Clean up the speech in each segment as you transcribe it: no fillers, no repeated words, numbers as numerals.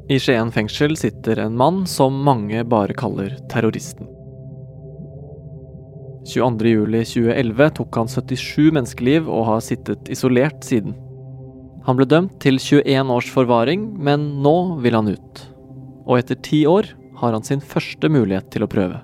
I Skien fengsel sitter en mann som mange bare kaller terroristen. 22. juli 2011 tok han 77 menneskeliv og har sittet isolert siden. Han ble dømt til 21 års forvaring, men nå vil han ut. Og etter 10 år har han sin første mulighet til å prøve.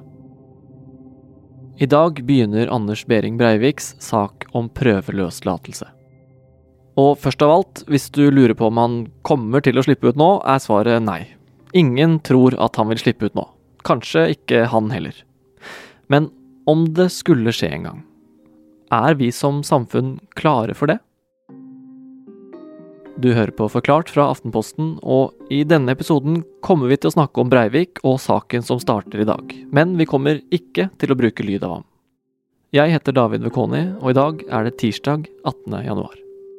I dag begynner Anders Behring Breiviks sak om prøveløslatelse. Og først av alt, hvis du lurer på om han kommer til å slippe ut nå, er svaret nei. Ingen tror at han vil slippe ut nå. Kanskje ikke han heller. Men om det skulle skje en gang, er vi som samfunn klare for det? Du hører på Forklart fra Aftenposten, og i denne episoden kommer vi til å snakke om Breivik og saken som starter i dag. Men vi kommer ikke til å bruke lyd av ham. Jeg heter David Vekoni, og i dag er det tirsdag 18. januar.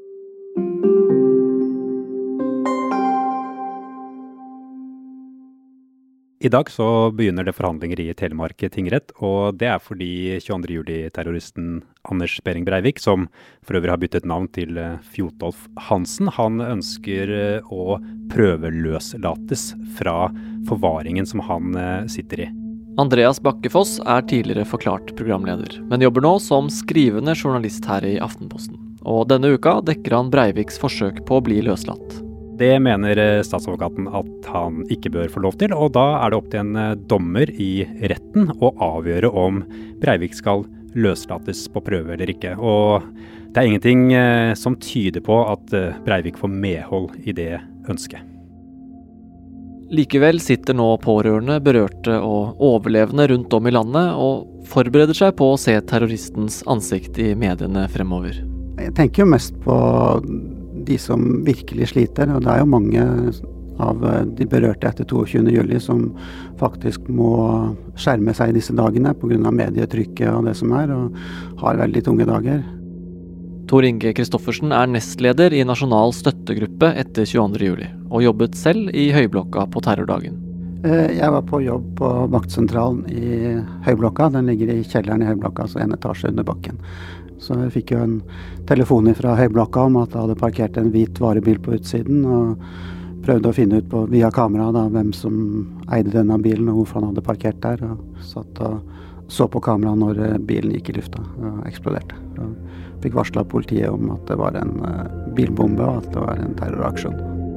I dag så begynner det forhandlinger i Telemark tingrett, og det er fordi 22. juli-terroristen Anders Behring Breivik, som for øvrig har byttet navn til Fjotolf Hansen, han ønsker å prøveløslates fra forvaringen som han sitter i. Andreas Bakkefoss er tidligere Forklart programleder, men jobber nå som skrivende journalist her i Aftenposten. Og denne uka dekker han Breiviks forsøk på å bli løslatt. Det mener statsadvokaten at han ikke bør få lov til, og da er det opp til en dommer i retten å avgjøre om Breivik skal løslates på prøve eller ikke. Og det er ingenting som tyder på at Breivik får medhold i det ønsket. Likevel sitter nå pårørende, berørte og overlevende rundt om i landet og forbereder seg på å se terroristens ansikt i mediene fremover. Jeg tenker jo mest på de som virkelig sliter, og det er jo mange av de berørte etter 22. juli som faktisk må skjerme seg i disse dagene på grunn av medietrykket og det som er, og har veldig tunge dager. Tor Inge Kristoffersen er nestleder i Nasjonal støttegruppe etter 22. juli, og jobbet selv i Høyblokka på terrordagen. Jeg var på jobb på vaktsentralen i Høyblokka. Den ligger i kjelleren i Høyblokka, altså en etasje under bakken. Så jeg fikk jo en telefon fra Høyblokka om at jeg hadde parkert en hvit varebil på utsiden, og prøvde å finne ut via kamera hvem som eide denne bilen og hvorfor han hadde parkert der, og satt og så på kamera når bilen gikk i lufta og eksploderte. Og fikk varslet politiet om at det var en bilbombe og at det var en terroraksjon.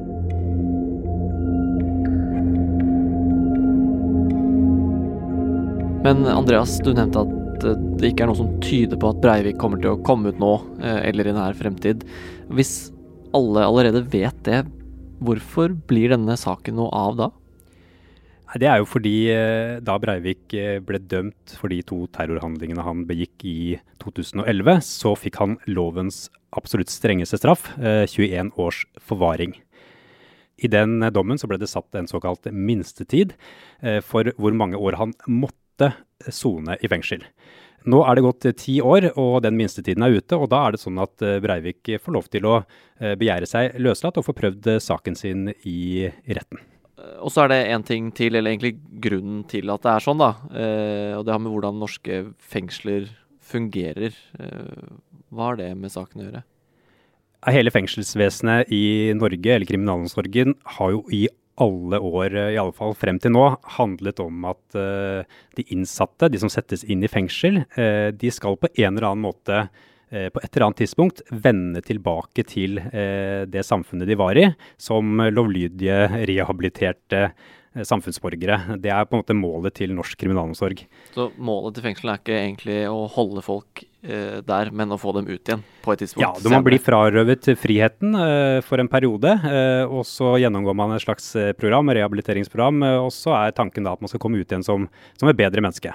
Men Andreas, du nevnte at det ikke er noe som tyder på at Breivik kommer til å komme ut nå, eller i nær fremtid. Hvis alle allerede vet det, hvorfor blir denne saken noe av da? Det er jo fordi da Breivik ble dømt for de 2 terrorhandlingene han begikk i 2011, så fikk han lovens absolutt strengeste straff, 21 års forvaring. I den dommen så ble det satt en såkalt minstetid for hvor mange år han måtte sone i fengsel. Nå er det gått 10 år, og den minstetiden er ute, og da er det sånn at Breivik får lov til å begjære seg løslatt og få prøvd saken sin i retten. Og så er det en ting til, eller egentlig grunnen til at det er sånn da, og det har med hvordan norske fengsler fungerer. Hva har det med saken å gjøre? Hele fengselsvesenet i Norge, eller kriminalomsorgen, har jo i alle år, i alle fall frem til nå, handlet om at de innsatte, de som settes inn i fengsel, de skal på en eller annen måte, på et eller annet tidspunkt, vende tilbake til det samfunnet de var i, som lovlydige, rehabiliterte samfunnsborgere. Det er på en måte målet til norsk kriminalomsorg. Så målet til fengselen er ikke egentlig å holde folk der, men å få dem ut igjen på et tidspunkt? Ja, de må bli frarøvet friheten for en periode, og så gjennomgår man et slags program, rehabiliteringsprogram, og så er tanken da at man skal komme ut igjen som et bedre menneske.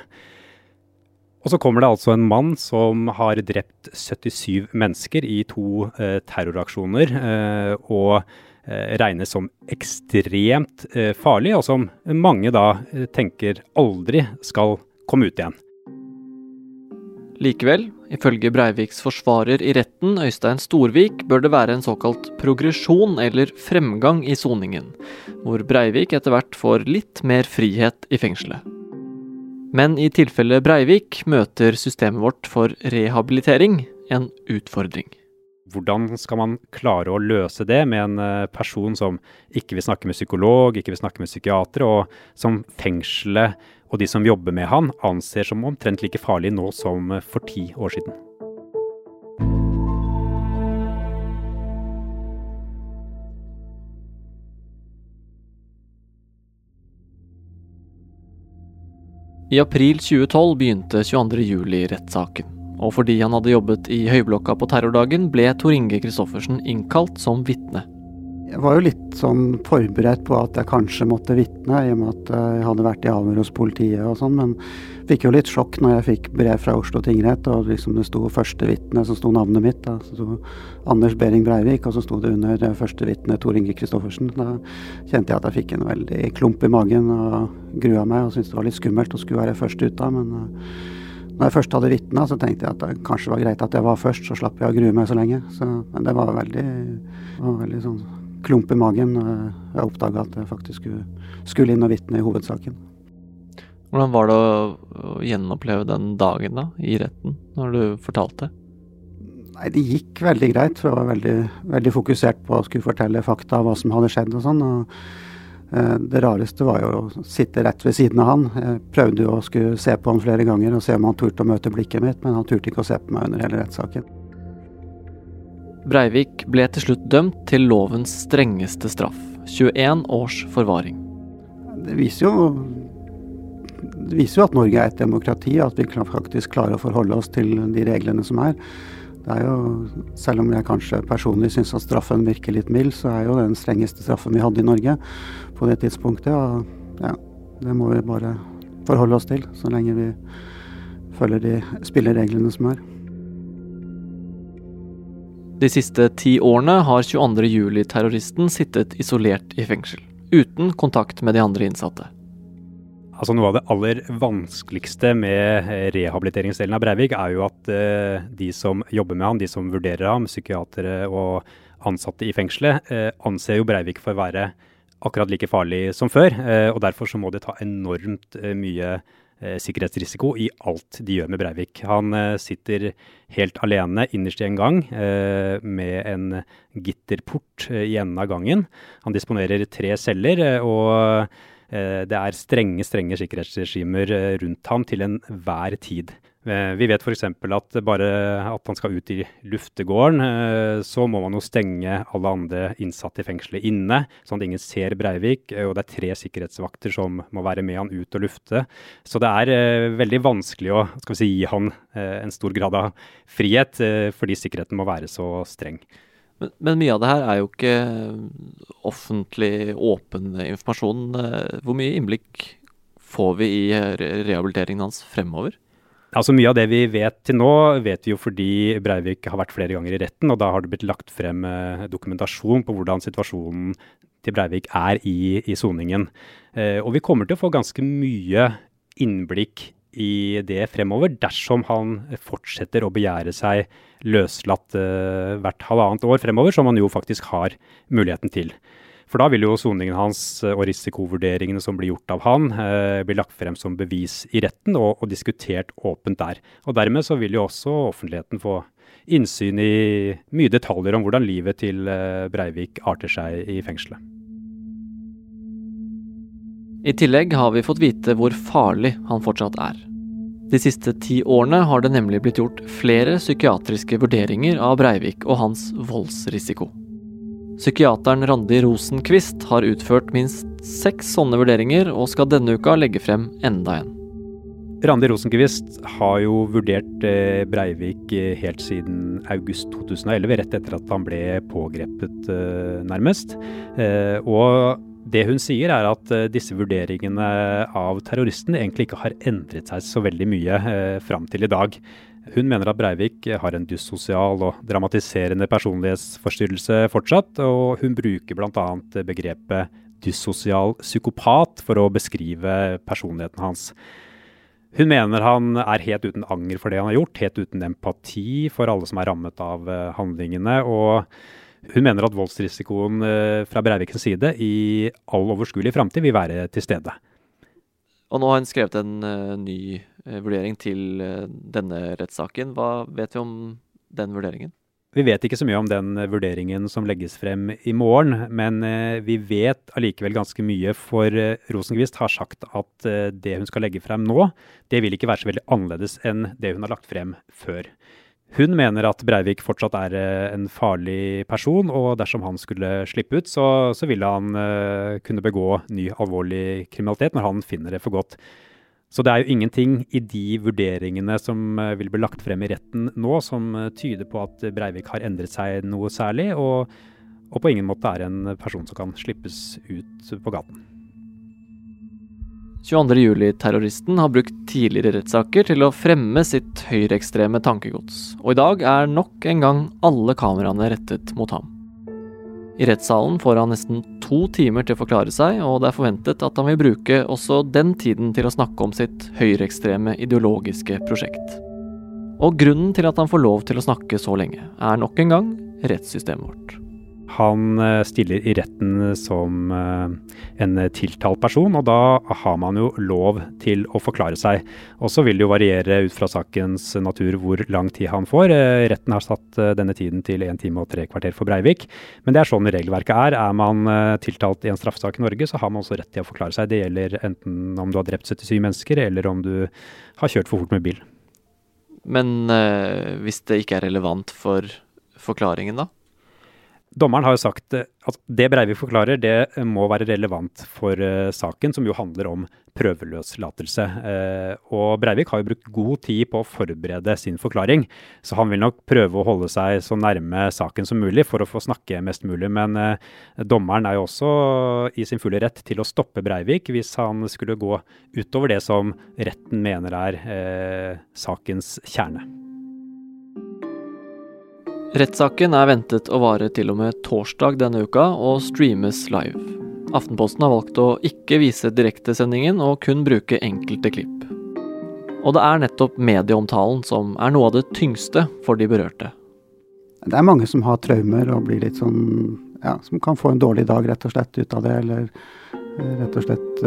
Og så kommer det altså en mann som har drept 77 mennesker i 2 terroraksjoner, og regnes som ekstremt farlig, og som mange da tenker aldri skal komme ut igjen. Likevel, ifølge Breiviks forsvarer i retten, Øystein Storvik, bør det være en såkalt progresjon eller fremgang i soningen, hvor Breivik etter hvert får litt mer frihet i fengselet. Men i tilfelle Breivik møter systemet vårt for rehabilitering en utfordring. Hvordan skal man klare å løse det med en person som ikke vil snakke med psykolog, ikke vil snakke med psykiater, og som fengselet og de som jobber med han anser som omtrent like farlig nå som for 10 år siden? I april 2012 begynte 22. juli-rettssaken. Og fordi han hadde jobbet i Høyblokka på terrordagen, ble Tor Inge Kristoffersen innkalt som vitne. Jeg var jo litt sånn forberedt på at jeg kanskje måtte vitne, i og med at jeg hadde vært i avhør hos politiet og sånn, men fikk jo litt sjokk når jeg fikk brev fra Oslo tingrett, og liksom det sto første vitne, så sto navnet mitt, da. Så sto Anders Behring Breivik, og så sto det under første vitne Tor Inge Kristoffersen. Da kjente jeg at jeg fikk en veldig klump i magen og grua meg, og syntes det var litt skummelt å skulle være først ut da, men når jeg først hadde vitnet, så tenkte jeg at det kanskje var greit at jeg var først, så slapp jeg å grue meg så lenge. Men det var veldig sånn klump i magen når jeg oppdaget at jeg faktisk skulle inn og vitne i hovedsaken. Hvordan var det å gjenoppleve den dagen da, i retten, når du fortalte? Nei, det gikk veldig greit, for jeg var veldig fokusert på å skulle fortelle fakta av hva som hadde skjedd og sånn. Det rareste var jo å sitte rett ved siden av han. Jeg prøvde jo å skulle se på han flere ganger og se om han turte å møte blikket mitt, men han turte ikke å se på meg under hele rettssaken. Breivik ble til slutt dømt til lovens strengeste straff, 21 års forvaring. Det viser jo at Norge er et demokrati, at vi faktisk klarer å forholde oss til de reglene som er. Det er jo, selv om jeg kanskje personlig synes at straffen virker litt mild, så er jo det den strengeste straffen vi hadde i Norge på det tidspunktet, og ja, det må vi bare forholde oss til, så lenge vi følger de spillereglene som er. De siste 10 årene har 22. juli-terroristen sittet isolert i fengsel, uten kontakt med de andre innsatte. Altså noe av det aller vanskeligste med rehabiliteringsdelen av Breivik er jo at de som jobber med ham, de som vurderer ham, psykiatere og ansatte i fengselet, anser jo Breivik for å være akkurat like farlig som før, og derfor så må det ta enormt mye sikkerhetsrisiko i alt de gjør med Breivik. Han sitter helt alene innerst i en gang med en gitterport i enden av gangen. Han disponerer 3 celler, og det er strenge sikkerhetsregimer rundt ham til enhver tid. Vi vet for eksempel at bare at han skal ut i luftegården, så må man jo stenge alle andre innsatte i fengselet inne, sånn at ingen ser Breivik, og det er 3 sikkerhetsvakter som må være med han ut og lufte. Så det er veldig vanskelig å gi han en stor grad av frihet, fordi sikkerheten må være så streng. Men mye av det her er jo ikke offentlig, åpen informasjon. Hvor mye innblikk får vi i rehabiliteringen hans fremover? Altså mye av det vi vet til nå, vet vi jo fordi Breivik har vært flere ganger i retten, og da har det blitt lagt frem dokumentasjon på hvordan situasjonen til Breivik er i soningen. Og vi kommer til å få ganske mye innblikk i det fremover, dersom han fortsetter å begjære seg løslatt hvert halvannet år fremover, som han jo faktisk har muligheten til. For da vil jo soningen hans og risikovurderingene som blir gjort av han, bli lagt frem som bevis i retten og diskutert åpent der. Og dermed så vil jo også offentligheten få innsyn i mye detaljer om hvordan livet til Breivik arter seg i fengselet. I tillegg har vi fått vite hvor farlig han fortsatt er. De siste 10 årene har det nemlig blitt gjort flere psykiatriske vurderinger av Breivik og hans voldsrisiko. Psykiateren Randi Rosenqvist har utført minst 6 sånne vurderinger og skal denne uka legge frem enda en. Randi Rosenqvist har jo vurdert Breivik helt siden august 2011, rett etter at han ble pågrepet nærmest. Og det hun sier er at disse vurderingene av terroristen egentlig ikke har endret seg så veldig mye fram til i dag. Hun mener at Breivik har en dyssosial og dramatiserende personlighetsforstyrrelse fortsatt, og hun bruker blant annet begrepet dyssosial psykopat for å beskrive personligheten hans. Hun mener han er helt uten anger for det han har gjort, helt uten empati for alle som er rammet av handlingene, og hun mener at voldsrisikoen fra Breivikens side i all overskuelig fremtid vil være til stede. Og nå har hun skrevet en ny vurdering til denne rettssaken. Hva vet vi om den vurderingen? Vi vet ikke så mye om den vurderingen som legges frem i morgen, men vi vet allikevel ganske mye, for Rosenqvist har sagt at det hun skal legge frem nå, det vil ikke være så veldig annerledes enn det hun har lagt frem før. Hun mener at Breivik fortsatt en farlig person, og dersom han skulle slippe ut, så ville han kunne begå ny alvorlig kriminalitet når han finner det for godt. Så det jo ingenting i de vurderingene som vil bli lagt frem i retten nå, som tyder på at Breivik har endret seg noe særlig, og på ingen måte en person som kan slippes ut på gaten. 22. juli-terroristen har brukt tidligere rettssaker til å fremme sitt høyreekstreme tankegods, og i dag nok en gang alle kameraene rettet mot ham. I rettssalen får han nesten 2 timer til å forklare seg, og det forventet at han vil bruke også den tiden til å snakke om sitt høyreekstreme ideologiske prosjekt. Og grunnen til at han får lov til å snakke så lenge, nok en gang rettssystemet vårt. Han stiller i retten som en tiltalt person, og da har man jo lov til å forklare seg. Og så vil det jo variere ut fra sakens natur hvor lang tid han får. Retten har satt denne tiden til 1 time og 3 kvarter for Breivik, men det sånn regelverket man tiltalt i en straffesak i Norge, så har man også rett til å forklare seg. Det gjelder enten om du har drept 77 mennesker, eller om du har kjørt for fort med bil. Men hvis det ikke relevant for forklaringen da? Dommeren har jo sagt at det Breivik forklarer, det må være relevant for saken, som jo handler om prøveløslatelse. Og Breivik har jo brukt god tid på å forberede sin forklaring, så han vil nok prøve å holde seg så nærme saken som mulig for å få snakke mest mulig. Men dommeren jo også i sin fulle rett til å stoppe Breivik hvis han skulle gå utover det som retten mener sakens kjerne. Rettssaken ventet å vare til og med torsdag denne uka og streames live. Aftenposten har valgt å ikke vise direktesendingen og kun bruke enkelte klipp. Og det nettopp medieomtalen som noe av det tyngste for de berørte. Det mange som har traumer og blir litt sånn, som kan få en dårlig dag rett og slett ut av det, eller rett og slett,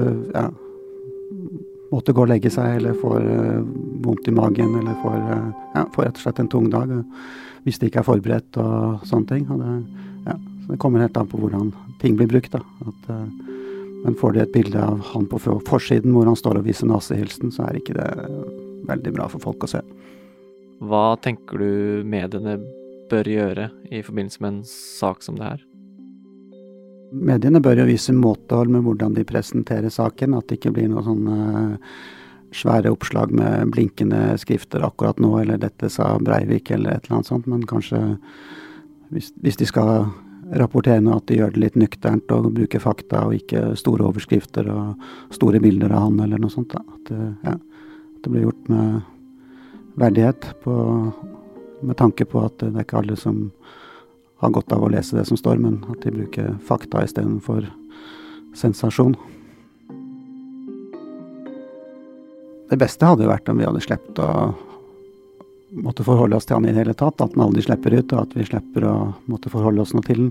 måtte gå og legge seg, eller får vondt i magen, eller får rett og slett en tung dag, hvis de ikke forberedt og sånne ting. Og så det kommer helt an på hvordan ting blir brukt. Men får de et bilde av han på forsiden hvor han står og viser nazihilsen, så ikke det veldig bra for folk å se. Hva tenker du mediene bør gjøre i forbindelse med en sak som det her? Mediene bør jo vise måtehold med hvordan de presenterer saken, at det ikke blir noe sånn svære oppslag med blinkende skrifter akkurat nå, eller dette sa Breivik, eller et eller annet sånt, men kanskje hvis de skal rapportere noe, at de gjør det litt nøkternt og bruker fakta, og ikke store overskrifter og store bilder av han, eller noe sånt. At det blir gjort med verdighet, med tanke på at det ikke alle som har godt av å lese det som står, men at de bruker fakta i stedet for sensasjon. Det beste hadde jo vært om vi hadde slept å måtte forholde oss til han i det hele tatt, at han aldri slipper ut, og at vi slipper å måtte forholde oss noe til den.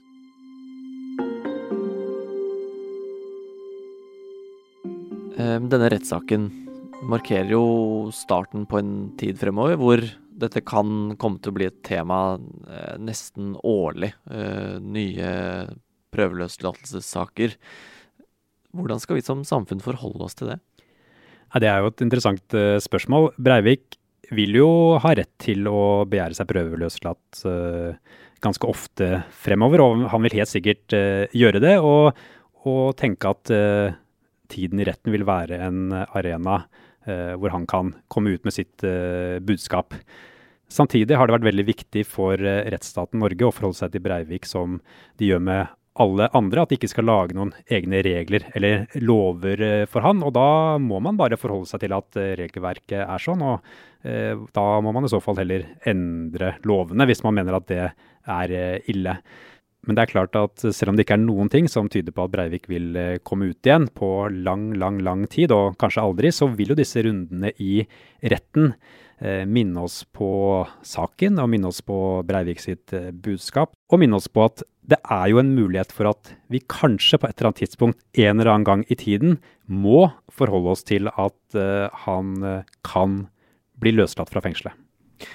Denne rettssaken markerer jo starten på en tid fremover, hvor dette kan komme til å bli et tema nesten årlig. Nye prøveløslatelsessaker. Hvordan skal vi som samfunn forholde oss til det? Det jo et interessant spørsmål. Breivik vil jo ha rett til å begjære seg prøveløslatt ganske ofte fremover, og han vil helt sikkert gjøre det, og tenke at tiden i retten vil være en arena hvor han kan komme ut med sitt budskap. Samtidig har det vært veldig viktig for rettsstaten Norge å forholde seg til Breivik som de gjør med alle andre, at de ikke skal lage noen egne regler eller lover for han, og da må man bare forholde seg til at regelverket sånn, og da må man i så fall heller endre lovene hvis man mener at det ille. Men det klart at selv om det ikke noen ting som tyder på at Breivik vil komme ut igjen på lang tid, og kanskje aldri, så vil jo disse rundene i retten minne oss på saken, og minne oss på Breivik sitt budskap, og minne oss på at det jo en mulighet for at vi kanskje på et eller annet tidspunkt, en eller annen gang i tiden, må forholde oss til at han kan bli løslatt fra fengselet.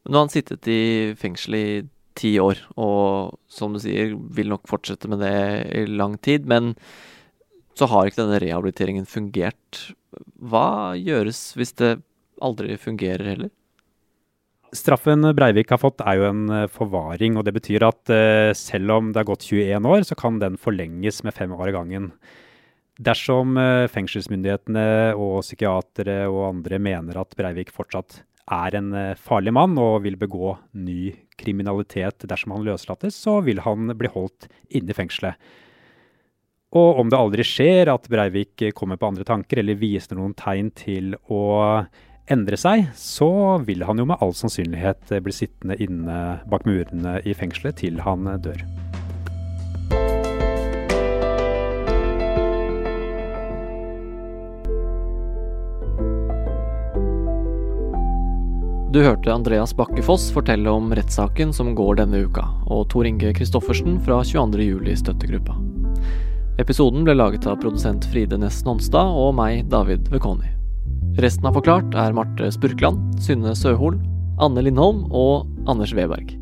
Nå har han sittet i fengsel i 10 år, og som du sier, vil nok fortsette med det i lang tid, men så har ikke denne rehabiliteringen fungert. Hva gjøres hvis det aldri fungerer heller? Straffen Breivik har fått jo en forvaring, og det betyr at selv om det har gått 21 år, så kan den forlenges med 5 år i gangen. Dersom fengselsmyndighetene og psykiatere og andre mener at Breivik fortsatt en farlig mann og vil begå ny kriminalitet dersom han løslates, så vil han bli holdt inne i fengselet. Og om det aldri skjer at Breivik kommer på andre tanker eller viser noen tegn til å endre seg, så vil han jo med all sannsynlighet bli sittende inne bak murene i fengselet til han dør. Du hørte Andreas Bakkefoss fortelle om rettssaken som går denne uka, og Tor Inge Kristoffersen fra 22. juli-støttegruppa. Episoden ble laget av produsent Fride Næss Nonstad og meg, David Vekoni. Resten av Forklart Marte Spurkland, Synne Søhol, Anne Lindholm og Anders Weberg.